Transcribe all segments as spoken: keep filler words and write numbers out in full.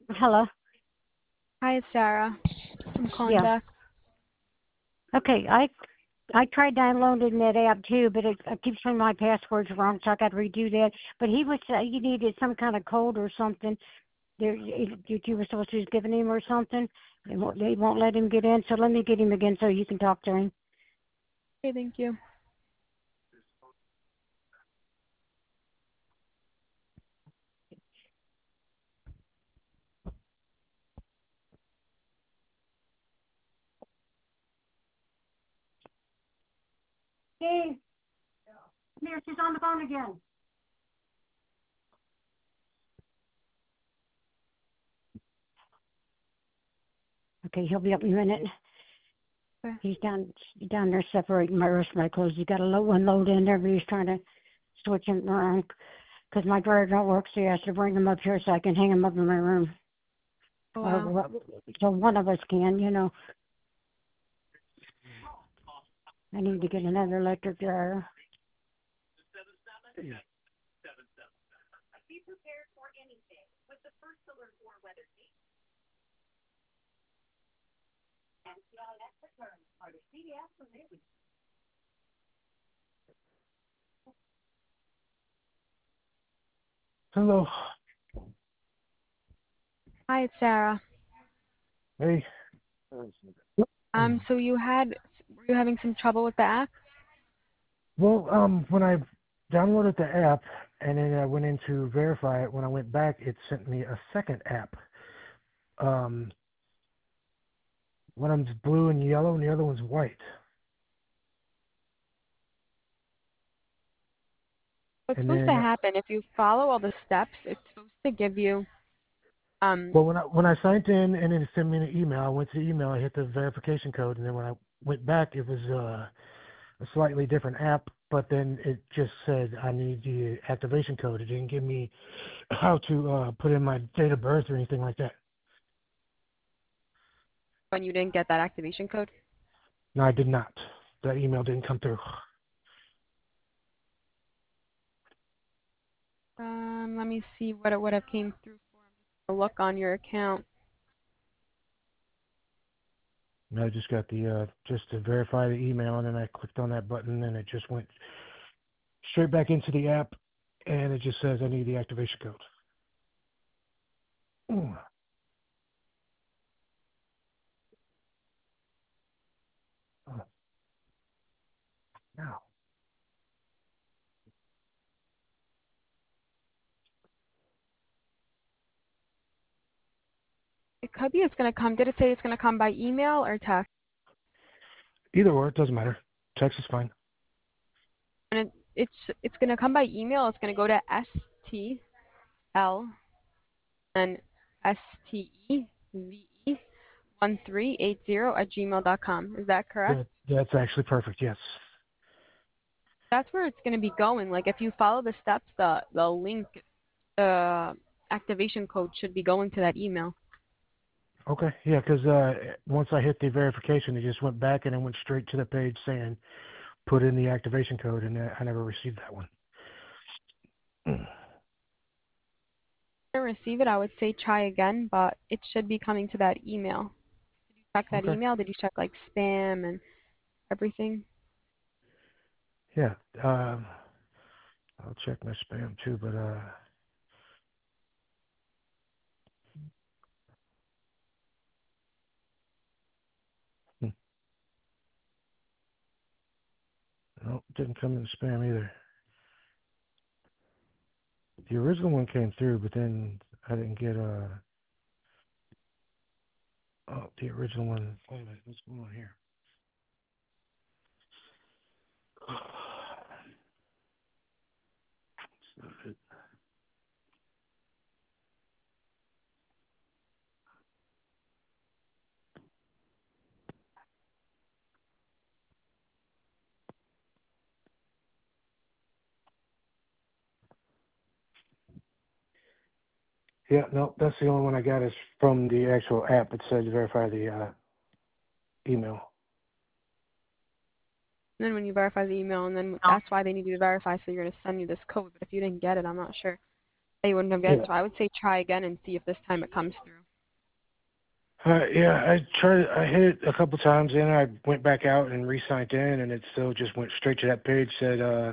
Hello. Hi, it's Sarah. I'm calling Yeah. back. Okay. I I tried downloading that app too, but it, it keeps showing my passwords wrong, so I got to redo that. But he was saying you needed some kind of code or something there that you were supposed to be giving him or something. They won't, they won't let him get in, so let me get him again so you can talk to him. Okay, thank you. Hey, here she's on the phone again. Okay, he'll be up in a minute. Okay. He's down down there separating my rest of my clothes. You got a low one load in there, but he's trying to switch them around because my dryer don't work, so he has to bring them up here so I can hang them up in my room. Oh, Or wow. what- so one of us can, you know. I need to get another electric dryer. Hello. Hi, it's Sarah. Hey. Um, so you had, were you having some trouble with the app? Well, um, when I downloaded the app and then I went in to verify it, when I went back, it sent me a second app. Um, one of them's blue and yellow, and the other one's white. What's And supposed to then, happen if you follow all the steps? It's supposed to give you, um, well, when I when I signed in and then it sent me an email, I went to the email, I hit the verification code, and then when I went back, it was uh, a slightly different app. But then it just said I need the activation code. It didn't give me how to uh, put in my date of birth or anything like that. when you didn't get that activation code. No, I did not. That email didn't come through. Um, let me see what it would have came through for. I'm just gonna look on your account. And I just got the uh, just to verify the email, and then I clicked on that button, and it just went straight back into the app, and it just says I need the activation code. Ooh. Oh, now. It could be it's gonna come. Did it say it's gonna come by email or text? Either or, it doesn't matter. Text is fine. And it, it's it's gonna come by email. It's gonna go to S T L and S T E V E one three eight zero at gmail dot com. Is that correct? That that's actually perfect. Yes. That's where it's going to be going. Like if you follow the steps, the the link, the activation code should be going to that email. Okay. Yeah, because uh, once I hit the verification, it just went back and it went straight to the page saying put in the activation code, and I never received that one. To receive it, I would say try again, but it should be coming to that email. Did you check that Okay. email? Did you check like spam and everything? Yeah. Um, I'll check my spam too, but uh, hmm, no, didn't come in spam either. The original one came through, but then I didn't get uh oh the original one. Wait a minute, what's going on here? It's not it. Yeah, no, that's the only one I got is from the actual app. It says verify the uh, email. And then when you verify the email, and then that's why they need you to verify, so you're going to send you this code. But if you didn't get it, I'm not sure. They wouldn't have gotten. Yeah. So I would say try again and see if this time it comes through. Uh, yeah, I tried. I hit it a couple times, and I went back out and re-signed in, and it still just went straight to that page. Said uh,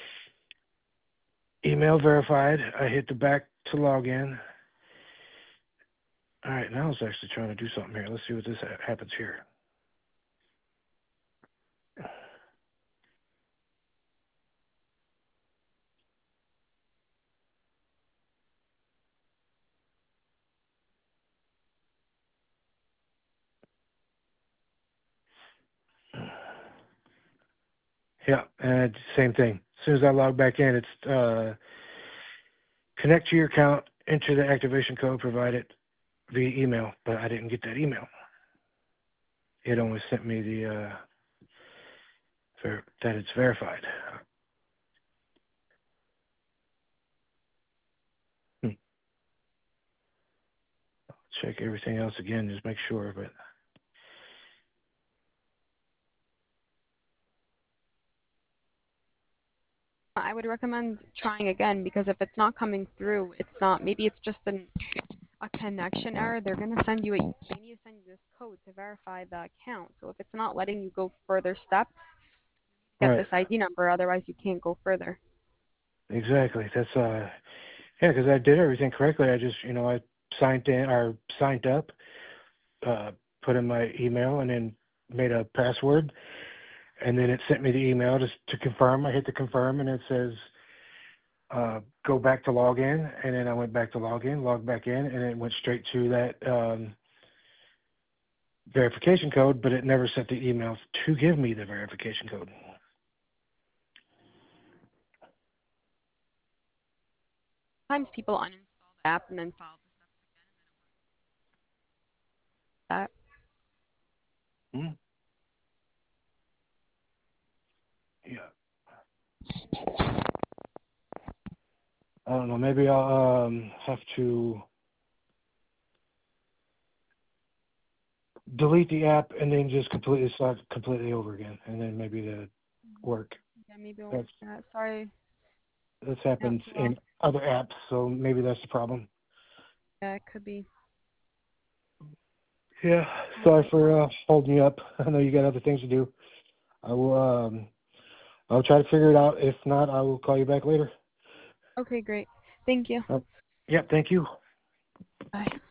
email verified. I hit the back to log in. All right, now it's actually trying to do something here. Let's see what this ha- happens here. Yeah, and same thing. As soon as I log back in, it's uh, connect to your account, enter the activation code provided via email, but I didn't get that email. It only sent me the uh, ver- that it's verified. Hmm. Check everything else again, just make sure. But I would recommend trying again because if it's not coming through, it's not. Maybe it's just an, a connection error. They're gonna send you a. They need to send you this code to verify the account. So if it's not letting you go further steps, get right, this I D number. Otherwise, you can't go further. exactly. That's uh, yeah, because I did everything correctly. I just, you know, I signed in or signed up, uh, put in my email, and then made a password, and then it sent me the email just to confirm. I hit the confirm, and it says uh, go back to login, and then I went back to login, logged back in, and it went straight to that um, verification code, but it never sent the email to give me the verification code. Sometimes people uninstall the app and then follow that. Hmm. Yeah. I don't know. Maybe I'll um, have to delete the app and then just completely start completely over again, and then maybe the work. Yeah, maybe I'll work That's that. Sorry, this not happens too well. in other apps, so maybe that's the problem. Yeah, it could be. Yeah. Sorry for uh, holding you up. I know you got other things to do. I will. Um, I'll try to figure it out. If not, I will call you back later. Okay, great. Thank you. Uh, yeah. Thank you. Bye.